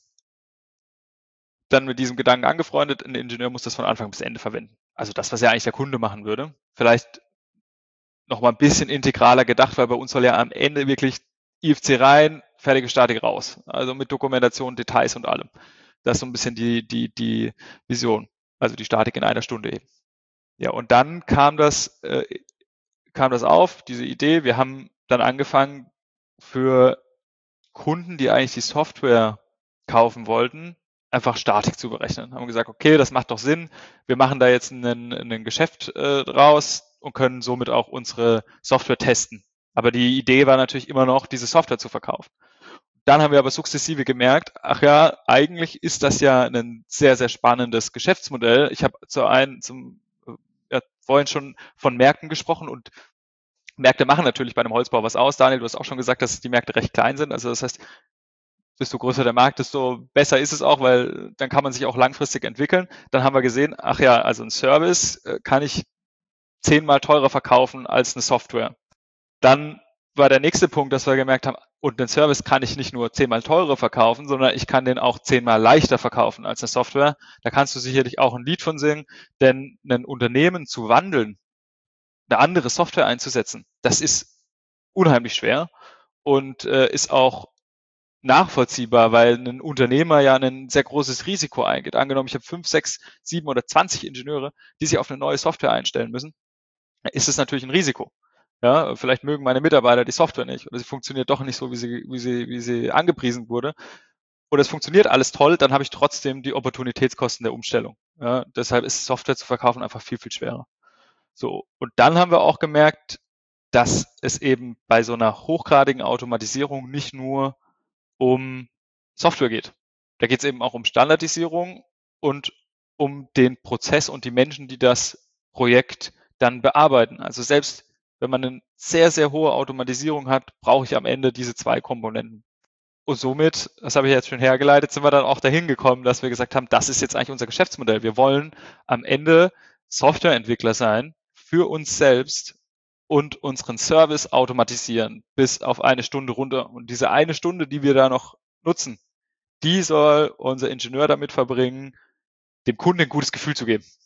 dann mit diesem Gedanken angefreundet, ein Ingenieur muss das von Anfang bis Ende verwenden. Also das, was ja eigentlich der Kunde machen würde. Vielleicht noch mal ein bisschen integraler gedacht, weil bei uns soll ja am Ende wirklich IFC rein, fertige Statik raus. Also mit Dokumentation, Details und allem. Das ist so ein bisschen die Vision. Also die Statik in einer Stunde eben. Ja, und dann kam das auf, diese Idee. Wir haben dann angefangen, für Kunden, die eigentlich die Software kaufen wollten, einfach Statik zu berechnen. Haben gesagt, okay, das macht doch Sinn. Wir machen da jetzt ein Geschäft draus und können somit auch unsere Software testen. Aber die Idee war natürlich immer noch, diese Software zu verkaufen. Dann haben wir aber sukzessive gemerkt, ach ja, eigentlich ist das ja ein sehr, sehr spannendes Geschäftsmodell. Ich habe vorhin schon von Märkten gesprochen und Märkte machen natürlich bei einem Holzbau was aus. Daniel, du hast auch schon gesagt, dass die Märkte recht klein sind. Also das heißt, desto größer der Markt, desto besser ist es auch, weil dann kann man sich auch langfristig entwickeln. Dann haben wir gesehen, ach ja, also ein Service kann ich 10-mal teurer verkaufen als eine Software. Dann war der nächste Punkt, dass wir gemerkt haben, und den Service kann ich nicht nur 10-mal teurer verkaufen, sondern ich kann den auch 10-mal leichter verkaufen als eine Software. Da kannst du sicherlich auch ein Lied von singen, denn ein Unternehmen zu wandeln, eine andere Software einzusetzen, das ist unheimlich schwer und ist auch nachvollziehbar, weil ein Unternehmer ja ein sehr großes Risiko eingeht. Angenommen, ich habe 5, 6, 7 oder 20 Ingenieure, die sich auf eine neue Software einstellen müssen, ist es natürlich ein Risiko. Ja, vielleicht mögen meine Mitarbeiter die Software nicht oder sie funktioniert doch nicht so, wie sie angepriesen wurde. Oder es funktioniert alles toll, dann habe ich trotzdem die Opportunitätskosten der Umstellung. Ja, deshalb ist Software zu verkaufen einfach viel, viel schwerer. So, und dann haben wir auch gemerkt, dass es eben bei so einer hochgradigen Automatisierung nicht nur um Software geht. Da geht es eben auch um Standardisierung und um den Prozess und die Menschen, die das Projekt dann bearbeiten. Also selbst wenn man eine sehr, sehr hohe Automatisierung hat, brauche ich am Ende diese 2 Komponenten. Und somit, das habe ich jetzt schon hergeleitet, sind wir dann auch dahin gekommen, dass wir gesagt haben, das ist jetzt eigentlich unser Geschäftsmodell. Wir wollen am Ende Softwareentwickler sein für uns selbst und unseren Service automatisieren bis auf 1 Stunde runter. Und diese 1 Stunde, die wir da noch nutzen, die soll unser Ingenieur damit verbringen, dem Kunden ein gutes Gefühl zu geben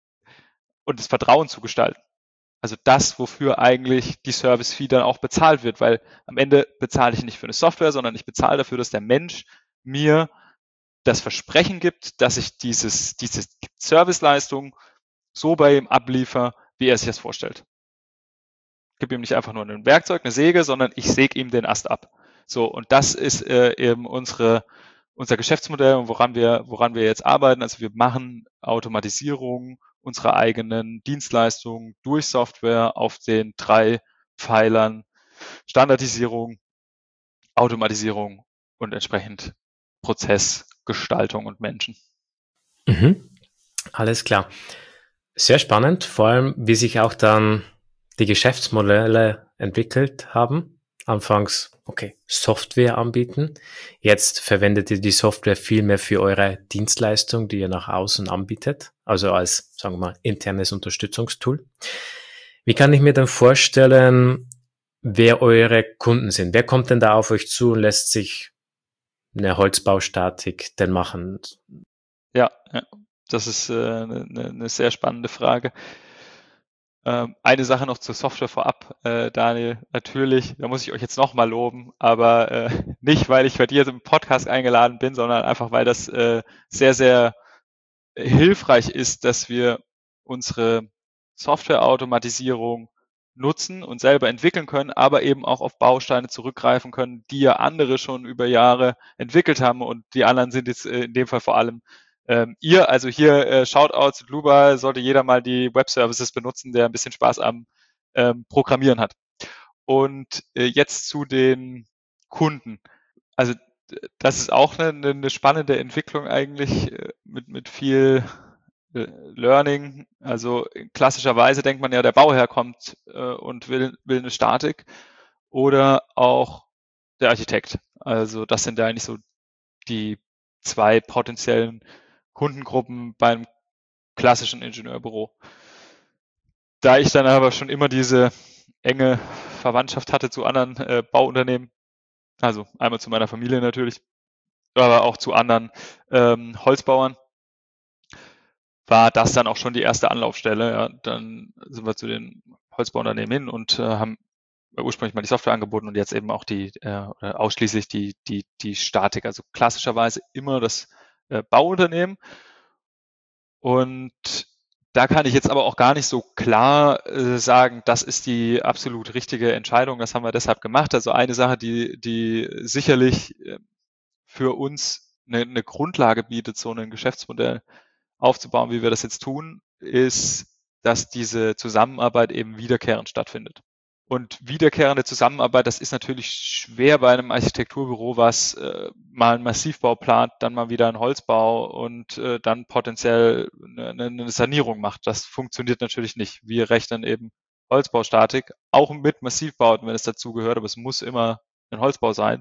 und das Vertrauen zu gestalten. Also das, wofür eigentlich die Service-Fee dann auch bezahlt wird, weil am Ende bezahle ich nicht für eine Software, sondern ich bezahle dafür, dass der Mensch mir das Versprechen gibt, dass ich diese Serviceleistung so bei ihm abliefer, wie er sich das vorstellt. Ich gebe ihm nicht einfach nur ein Werkzeug, eine Säge, sondern ich säge ihm den Ast ab. So, und das ist eben unser Geschäftsmodell und woran wir jetzt arbeiten. Also wir machen Automatisierung unserer eigenen Dienstleistungen durch Software auf den 3 Pfeilern Standardisierung, Automatisierung und entsprechend Prozessgestaltung und Menschen. Mhm. Alles klar. Sehr spannend, vor allem wie sich auch dann die Geschäftsmodelle entwickelt haben. Anfangs, okay, Software anbieten. Jetzt verwendet ihr die Software viel mehr für eure Dienstleistung, die ihr nach außen anbietet, also als, sagen wir mal, internes Unterstützungstool. Wie kann ich mir denn vorstellen, wer eure Kunden sind? Wer kommt denn da auf euch zu und lässt sich eine Holzbaustatik denn machen? Ja, das ist eine sehr spannende Frage. Eine Sache noch zur Software vorab, Daniel. Natürlich, da muss ich euch jetzt nochmal loben, aber nicht, weil ich bei dir im Podcast eingeladen bin, sondern einfach, weil das sehr, sehr hilfreich ist, dass wir unsere Software-Automatisierung nutzen und selber entwickeln können, aber eben auch auf Bausteine zurückgreifen können, die ja andere schon über Jahre entwickelt haben und die anderen sind jetzt in dem Fall vor allem ihr. Also hier Shoutout zu Blueball, sollte jeder mal die Web-Services benutzen, der ein bisschen Spaß am Programmieren hat. Und jetzt zu den Kunden. Also das ist auch eine spannende Entwicklung eigentlich mit viel Learning. Also klassischerweise denkt man ja, der Bauherr kommt und will eine Statik oder auch der Architekt. Also das sind ja eigentlich so die zwei potenziellen Kundengruppen beim klassischen Ingenieurbüro. Da ich dann aber schon immer diese enge Verwandtschaft hatte zu anderen Bauunternehmen, also einmal zu meiner Familie natürlich, aber auch zu anderen Holzbauern, war das dann auch schon die erste Anlaufstelle. Ja. Dann sind wir zu den Holzbauunternehmen hin und haben ursprünglich mal die Software angeboten und jetzt eben auch ausschließlich die Statik. Also klassischerweise immer das Bauunternehmen. Und da kann ich jetzt aber auch gar nicht so klar sagen, das ist die absolut richtige Entscheidung. Das haben wir deshalb gemacht. Also eine Sache, die sicherlich für uns eine Grundlage bietet, so ein Geschäftsmodell aufzubauen, wie wir das jetzt tun, ist, dass diese Zusammenarbeit eben wiederkehrend stattfindet. Und wiederkehrende Zusammenarbeit, das ist natürlich schwer bei einem Architekturbüro, was mal einen Massivbau plant, dann mal wieder einen Holzbau und dann potenziell eine Sanierung macht. Das funktioniert natürlich nicht. Wir rechnen eben Holzbaustatik, auch mit Massivbauten, wenn es dazu gehört, aber es muss immer ein Holzbau sein.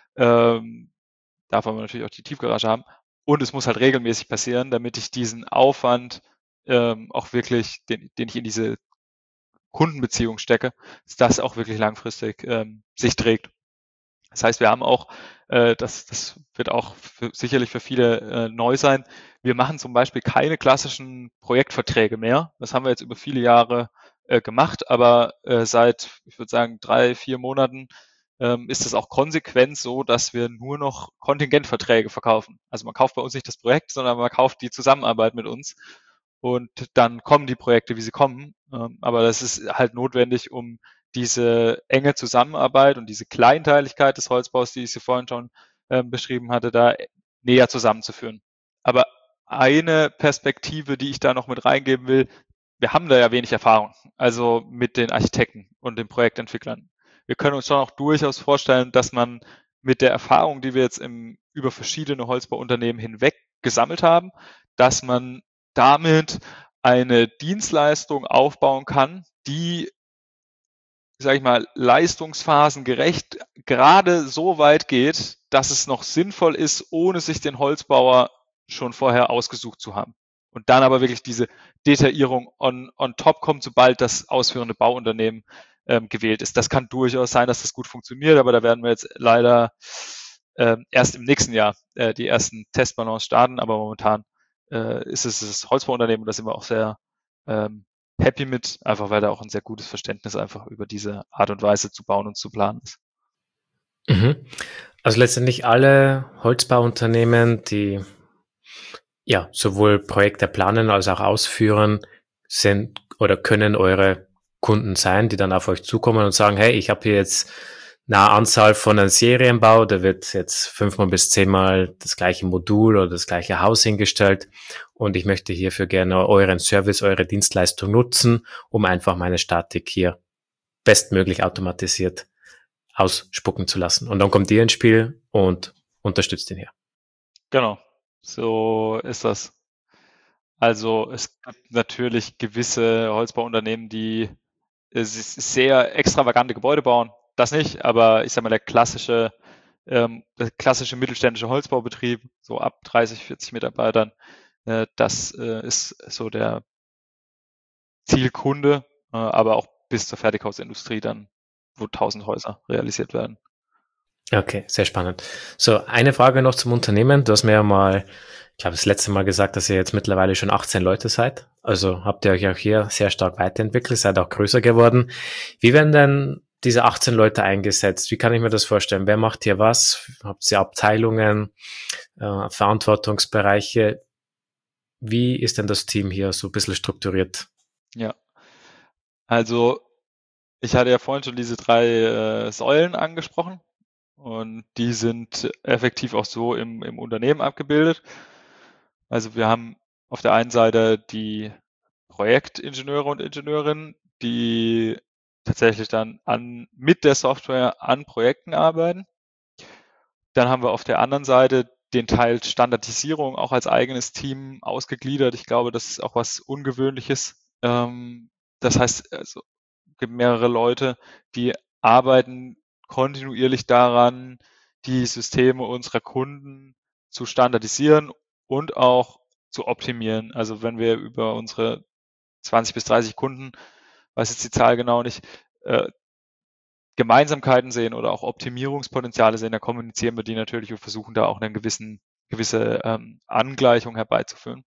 Darf aber natürlich auch die Tiefgarage haben. Und es muss halt regelmäßig passieren, damit ich diesen Aufwand auch wirklich, den ich in diese Kundenbeziehung stecke, dass das auch wirklich langfristig sich trägt. Das heißt, wir haben auch, das wird auch sicherlich für viele neu sein, wir machen zum Beispiel keine klassischen Projektverträge mehr. Das haben wir jetzt über viele Jahre gemacht, aber seit, ich würde sagen, 3, 4 Monaten ist es auch konsequent so, dass wir nur noch Kontingentverträge verkaufen. Also man kauft bei uns nicht das Projekt, sondern man kauft die Zusammenarbeit mit uns und dann kommen die Projekte, wie sie kommen. Aber das ist halt notwendig, um diese enge Zusammenarbeit und diese Kleinteiligkeit des Holzbaus, die ich Sie vorhin schon beschrieben hatte, da näher zusammenzuführen. Aber eine Perspektive, die ich da noch mit reingeben will, wir haben da ja wenig Erfahrung, also mit den Architekten und den Projektentwicklern. Wir können uns schon auch durchaus vorstellen, dass man mit der Erfahrung, die wir jetzt über verschiedene Holzbauunternehmen hinweg gesammelt haben, dass man damit eine Dienstleistung aufbauen kann, die, sage ich mal, leistungsphasengerecht gerade so weit geht, dass es noch sinnvoll ist, ohne sich den Holzbauer schon vorher ausgesucht zu haben. Und dann aber wirklich diese Detaillierung on top kommt, sobald das ausführende Bauunternehmen gewählt ist. Das kann durchaus sein, dass das gut funktioniert, aber da werden wir jetzt leider erst im nächsten Jahr die ersten Testballons starten. Aber momentan ist es das Holzbauunternehmen und da sind wir auch sehr happy mit, einfach weil da auch ein sehr gutes Verständnis einfach über diese Art und Weise zu bauen und zu planen ist. Mhm. Also letztendlich alle Holzbauunternehmen, die ja sowohl Projekte planen als auch ausführen, sind oder können eure Kunden sein, die dann auf euch zukommen und sagen, hey, ich habe hier jetzt eine Anzahl von einem Serienbau, da wird jetzt 5-mal bis 10-mal das gleiche Modul oder das gleiche Haus hingestellt und ich möchte hierfür gerne euren Service, eure Dienstleistung nutzen, um einfach meine Statik hier bestmöglich automatisiert ausspucken zu lassen. Und dann kommt ihr ins Spiel und unterstützt ihn hier. Genau, so ist das. Also es gibt natürlich gewisse Holzbauunternehmen, die sehr extravagante Gebäude bauen. Das nicht, aber ich sag mal, der klassische mittelständische Holzbaubetrieb, so ab 30, 40 Mitarbeitern, das ist so der Zielkunde, aber auch bis zur Fertighausindustrie dann, wo 1000 Häuser realisiert werden. Okay, sehr spannend. So, eine Frage noch zum Unternehmen. Du hast mir ja mal, ich glaube, das letzte Mal gesagt, dass ihr jetzt mittlerweile schon 18 Leute seid. Also habt ihr euch auch hier sehr stark weiterentwickelt, seid auch größer geworden. Wie werden denn diese 18 Leute eingesetzt? Wie kann ich mir das vorstellen? Wer macht hier was? Habt ihr Abteilungen, Verantwortungsbereiche? Wie ist denn das Team hier so ein bisschen strukturiert? Ja, also ich hatte ja vorhin schon diese 3 Säulen angesprochen und die sind effektiv auch so im Unternehmen abgebildet. Also wir haben auf der einen Seite die Projektingenieure und Ingenieurinnen, die tatsächlich dann mit der Software an Projekten arbeiten. Dann haben wir auf der anderen Seite den Teil Standardisierung auch als eigenes Team ausgegliedert. Ich glaube, das ist auch was Ungewöhnliches. Das heißt, also, es gibt mehrere Leute, die arbeiten kontinuierlich daran, die Systeme unserer Kunden zu standardisieren und auch zu optimieren. Also wenn wir über unsere 20 bis 30 Kunden, weiß jetzt die Zahl genau nicht, Gemeinsamkeiten sehen oder auch Optimierungspotenziale sehen, dann kommunizieren wir die natürlich und versuchen da auch eine gewisse Angleichung herbeizuführen.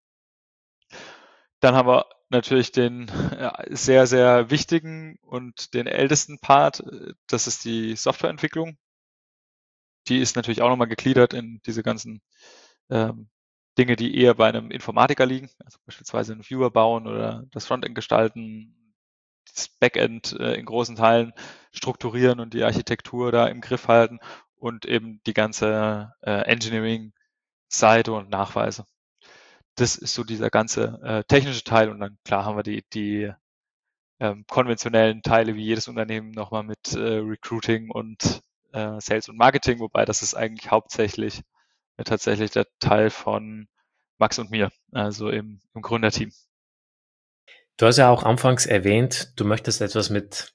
Dann haben wir natürlich den sehr, sehr wichtigen und den ältesten Part, das ist die Softwareentwicklung. Die ist natürlich auch nochmal gegliedert in diese ganzen Dinge, die eher bei einem Informatiker liegen, also beispielsweise einen Viewer bauen oder das Frontend gestalten, das Backend in großen Teilen strukturieren und die Architektur da im Griff halten und eben die ganze Engineering-Seite und Nachweise. Das ist so dieser ganze technische Teil und dann klar haben wir die konventionellen Teile wie jedes Unternehmen nochmal mit Recruiting und Sales und Marketing, wobei das ist eigentlich hauptsächlich tatsächlich der Teil von Max und mir, also im Gründerteam. Du hast ja auch anfangs erwähnt, du möchtest etwas mit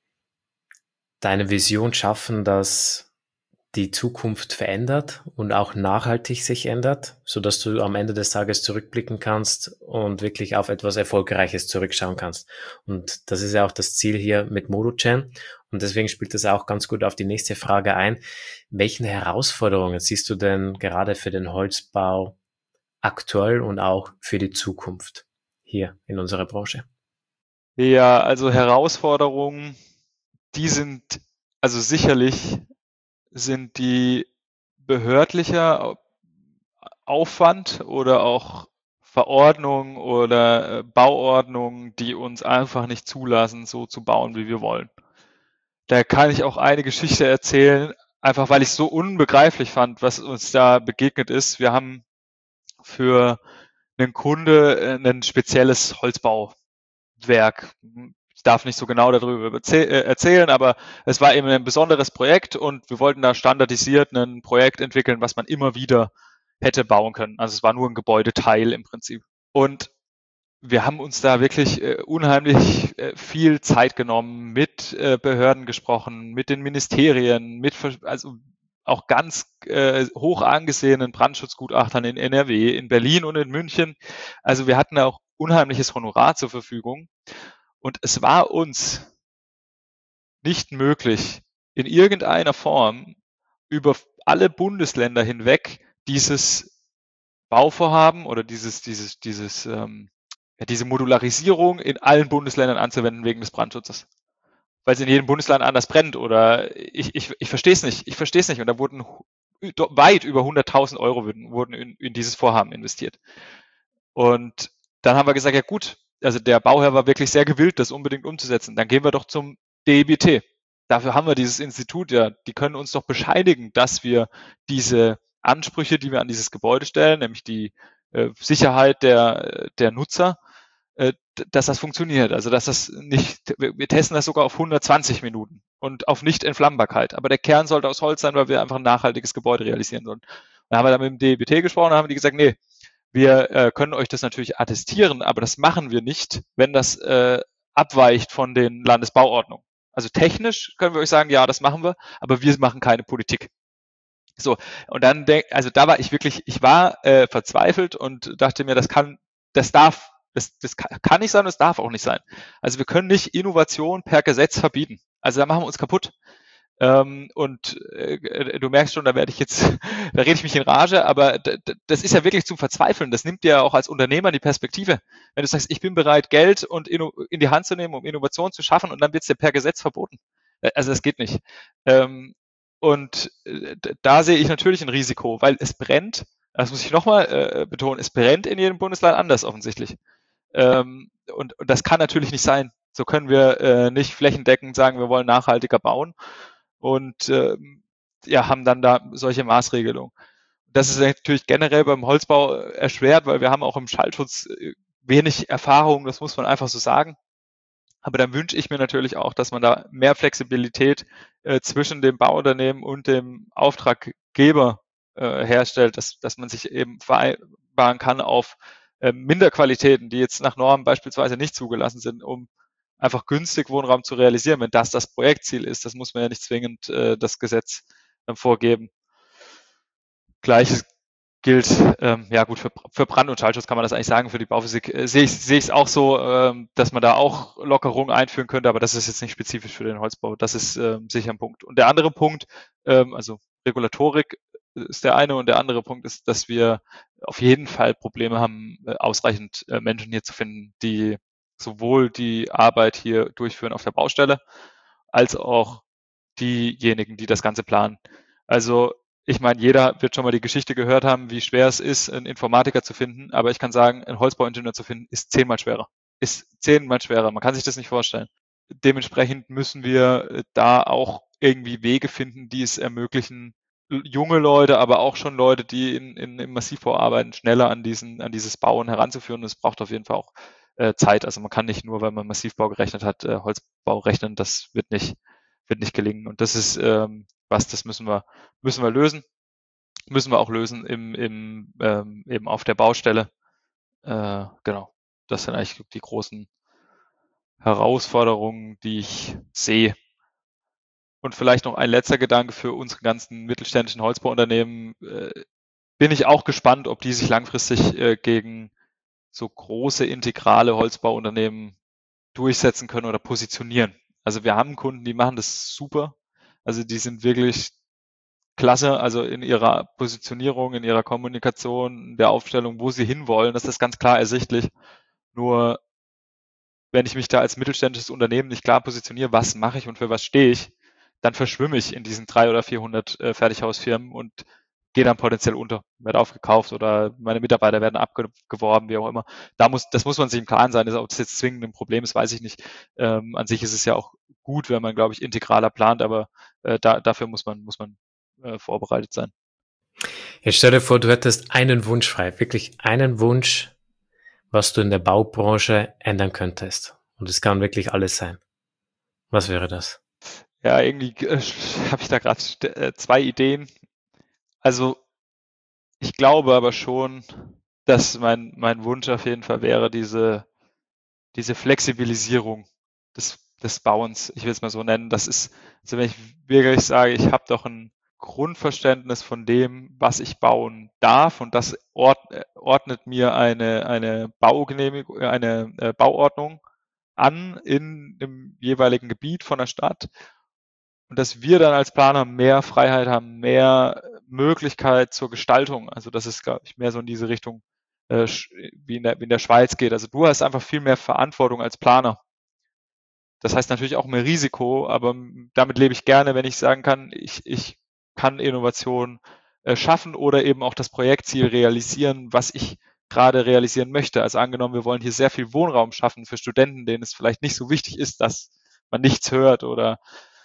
deiner Vision schaffen, dass die Zukunft verändert und auch nachhaltig sich ändert, sodass du am Ende des Tages zurückblicken kannst und wirklich auf etwas Erfolgreiches zurückschauen kannst. Und das ist ja auch das Ziel hier mit ModuChain. Und deswegen spielt das auch ganz gut auf die nächste Frage ein. Welchen Herausforderungen siehst du denn gerade für den Holzbau aktuell und auch für die Zukunft hier in unserer Branche? Ja, also Herausforderungen, die sind, also sicherlich sind die behördlicher Aufwand oder auch Verordnungen oder Bauordnungen, die uns einfach nicht zulassen, so zu bauen, wie wir wollen. Da kann ich auch eine Geschichte erzählen, einfach weil ich es so unbegreiflich fand, was uns da begegnet ist. Wir haben für einen Kunde ein spezielles Holzbauwerk. Ich darf nicht so genau darüber erzählen, aber es war eben ein besonderes Projekt und wir wollten da standardisiert ein Projekt entwickeln, was man immer wieder hätte bauen können. Also es war nur ein Gebäudeteil im Prinzip. Und wir haben uns da wirklich unheimlich viel Zeit genommen, mit Behörden gesprochen, mit den Ministerien, also auch ganz hoch angesehenen Brandschutzgutachtern in NRW, in Berlin und in München. Also wir hatten auch unheimliches Honorar zur Verfügung. Und es war uns nicht möglich, in irgendeiner Form über alle Bundesländer hinweg dieses Bauvorhaben oder diese Modularisierung in allen Bundesländern anzuwenden wegen des Brandschutzes. Weil es in jedem Bundesland anders brennt oder ich verstehe es nicht. Ich verstehe es nicht. Und da wurden weit über 100.000 Euro wurden in dieses Vorhaben investiert. Und dann haben wir gesagt, ja gut, also der Bauherr war wirklich sehr gewillt, das unbedingt umzusetzen. Dann gehen wir doch zum DEBT. Dafür haben wir dieses Institut ja. Die können uns doch bescheinigen, dass wir diese Ansprüche, die wir an dieses Gebäude stellen, nämlich die Sicherheit der Nutzer, dass das funktioniert. Also dass das nicht, wir testen das sogar auf 120 Minuten und auf Nicht-Entflammbarkeit. Aber der Kern sollte aus Holz sein, weil wir einfach ein nachhaltiges Gebäude realisieren sollen. Da haben wir dann mit dem DEBT gesprochen, da haben die gesagt, nee, wir können euch das natürlich attestieren, aber das machen wir nicht, wenn das abweicht von den Landesbauordnungen. Also technisch können wir euch sagen, ja, das machen wir, aber wir machen keine Politik. So, und dann, also da war ich wirklich, ich war verzweifelt und dachte mir, das kann nicht sein, das darf auch nicht sein. Also wir können nicht Innovation per Gesetz verbieten. Also da machen wir uns kaputt. Du merkst schon, da werde ich jetzt, da rede ich mich in Rage, aber das ist ja wirklich zum Verzweifeln. Das nimmt dir auch als Unternehmer die Perspektive. Wenn du sagst, ich bin bereit, Geld und in die Hand zu nehmen, um Innovation zu schaffen, und dann wird es dir per Gesetz verboten. Also das geht nicht. Da sehe ich natürlich ein Risiko, weil es brennt, das muss ich nochmal betonen, es brennt in jedem Bundesland anders offensichtlich. Und das kann natürlich nicht sein. So können wir nicht flächendeckend sagen, wir wollen nachhaltiger bauen und haben dann da solche Maßregelungen. Das ist natürlich generell beim Holzbau erschwert, weil wir haben auch im Schallschutz wenig Erfahrung, das muss man einfach so sagen. Aber dann wünsche ich mir natürlich auch, dass man da mehr Flexibilität zwischen dem Bauunternehmen und dem Auftraggeber Arbeitgeber herstellt, dass man sich eben vereinbaren kann auf Minderqualitäten, die jetzt nach Norm beispielsweise nicht zugelassen sind, um einfach günstig Wohnraum zu realisieren, wenn das Projektziel ist. Das muss man ja nicht zwingend das Gesetz vorgeben. Gleiches gilt, ja gut, für Brand- und Schallschutz kann man das eigentlich sagen, für die Bauphysik sehe ich es auch so, dass man da auch Lockerungen einführen könnte, aber das ist jetzt nicht spezifisch für den Holzbau. Das ist sicher ein Punkt. Und der andere Punkt, also Regulatorik ist der eine und der andere Punkt ist, dass wir auf jeden Fall Probleme haben, ausreichend Menschen hier zu finden, die sowohl die Arbeit hier durchführen auf der Baustelle, als auch diejenigen, die das Ganze planen. Also ich meine, jeder wird schon mal die Geschichte gehört haben, wie schwer es ist, einen Informatiker zu finden, aber ich kann sagen, einen Holzbauingenieur zu finden, ist 10-mal schwerer. Ist 10-mal schwerer. Man kann sich das nicht vorstellen. Dementsprechend müssen wir da auch irgendwie Wege finden, die es ermöglichen, junge Leute, aber auch schon Leute, die im Massivbau arbeiten, schneller an dieses Bauen heranzuführen. Und es braucht auf jeden Fall auch Zeit. Also man kann nicht nur, weil man Massivbau gerechnet hat, Holzbau rechnen. Das wird nicht gelingen. Und das ist das müssen wir lösen. Müssen wir auch lösen eben auf der Baustelle. Genau. Das sind eigentlich die großen Herausforderungen, die ich sehe. Und vielleicht noch ein letzter Gedanke für unsere ganzen mittelständischen Holzbauunternehmen. Bin ich auch gespannt, ob die sich langfristig gegen so große integrale Holzbauunternehmen durchsetzen können oder positionieren. Also wir haben Kunden, die machen das super. Also die sind wirklich klasse, also in ihrer Positionierung, in ihrer Kommunikation, in der Aufstellung, wo sie hinwollen, das ist ganz klar ersichtlich. Nur wenn ich mich da als mittelständisches Unternehmen nicht klar positioniere, was mache ich und für was stehe ich, dann verschwimme ich in diesen 300 oder 400 Fertighausfirmen und gehe dann potenziell unter, werde aufgekauft oder meine Mitarbeiter werden abgeworben, wie auch immer. Das muss man sich im Klaren sein. Ob das jetzt zwingend ein Problem ist, weiß ich nicht. An sich ist es ja auch gut, wenn man, glaube ich, integraler plant, aber dafür muss man vorbereitet sein. Jetzt stell dir vor, du hättest einen Wunsch frei, wirklich einen Wunsch, was du in der Baubranche ändern könntest. Und es kann wirklich alles sein. Was wäre das? Ja, irgendwie habe ich da gerade zwei Ideen. Also ich glaube aber schon, dass mein Wunsch auf jeden Fall wäre, diese Flexibilisierung des Bauens, ich will es mal so nennen. Das ist, also wenn ich wirklich sage, ich habe doch ein Grundverständnis von dem, was ich bauen darf, und das ordnet mir eine Baugenehmigung, eine Bauordnung an im jeweiligen Gebiet von der Stadt, und dass wir dann als Planer mehr Freiheit haben, mehr Möglichkeit zur Gestaltung. Also das ist, glaube ich, mehr so in diese Richtung, wie in der Schweiz geht. Also du hast einfach viel mehr Verantwortung als Planer. Das heißt natürlich auch mehr Risiko, aber damit lebe ich gerne, wenn ich sagen kann, ich kann Innovation schaffen oder eben auch das Projektziel realisieren, was ich gerade realisieren möchte. Also angenommen, wir wollen hier sehr viel Wohnraum schaffen für Studenten, denen es vielleicht nicht so wichtig ist, dass man nichts hört oder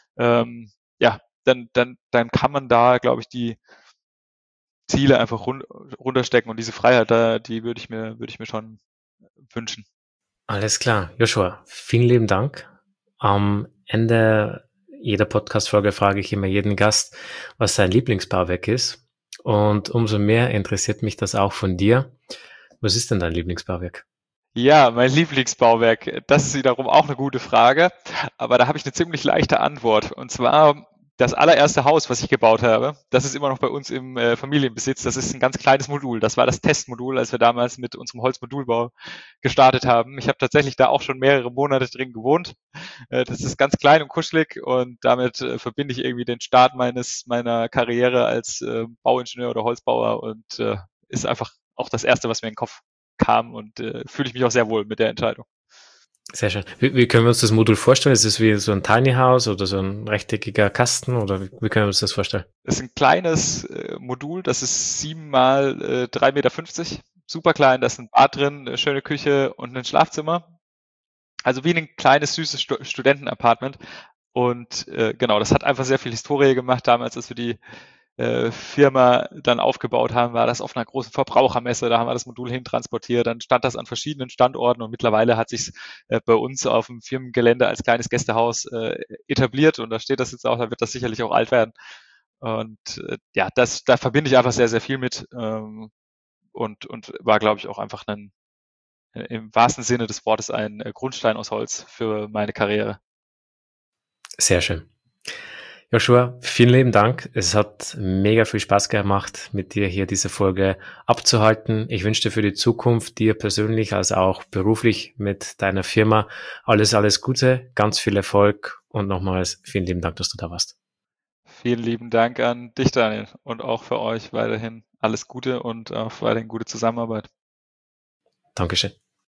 ja, dann kann man da, glaube ich, die Ziele einfach runterstecken, und diese Freiheit, die würde ich mir schon wünschen. Alles klar. Joshua, vielen lieben Dank. Am Ende jeder Podcast-Folge frage ich immer jeden Gast, was sein Lieblingsbauwerk ist. Und umso mehr interessiert mich das auch von dir. Was ist denn dein Lieblingsbauwerk? Ja, mein Lieblingsbauwerk, das ist wiederum auch eine gute Frage, aber da habe ich eine ziemlich leichte Antwort. Und zwar das allererste Haus, was ich gebaut habe, das ist immer noch bei uns im Familienbesitz. Das ist ein ganz kleines Modul. Das war das Testmodul, als wir damals mit unserem Holzmodulbau gestartet haben. Ich habe tatsächlich da auch schon mehrere Monate drin gewohnt. Das ist ganz klein und kuschelig, und damit verbinde ich irgendwie den Start meiner Karriere als Bauingenieur oder Holzbauer, und ist einfach auch das Erste, was mir in den Kopf kam, und fühle ich mich auch sehr wohl mit der Entscheidung. Sehr schön. Wie können wir uns das Modul vorstellen? Ist es wie so ein Tiny House oder so ein rechteckiger Kasten, oder wie können wir uns das vorstellen? Das ist ein kleines Modul, das ist 7 mal 3,50 Meter, super klein, da ist ein Bad drin, eine schöne Küche und ein Schlafzimmer. Also wie ein kleines, süßes Studentenapartment. Und genau, das hat einfach sehr viel Historie gemacht. Damals, als wir die Firma dann aufgebaut haben, war das auf einer großen Verbrauchermesse, da haben wir das Modul hintransportiert, dann stand das an verschiedenen Standorten, und mittlerweile hat sich bei uns auf dem Firmengelände als kleines Gästehaus etabliert, und da steht das jetzt auch, da wird das sicherlich auch alt werden. Und ja, da verbinde ich einfach sehr, sehr viel mit und war, glaube ich, auch einfach im wahrsten Sinne des Wortes ein Grundstein aus Holz für meine Karriere. Sehr schön. Joshua, vielen lieben Dank. Es hat mega viel Spaß gemacht, mit dir hier diese Folge abzuhalten. Ich wünsche dir für die Zukunft, dir persönlich als auch beruflich mit deiner Firma alles, alles Gute, ganz viel Erfolg und nochmals vielen lieben Dank, dass du da warst. Vielen lieben Dank an dich, Daniel, und auch für euch weiterhin alles Gute und auf weiterhin gute Zusammenarbeit. Dankeschön.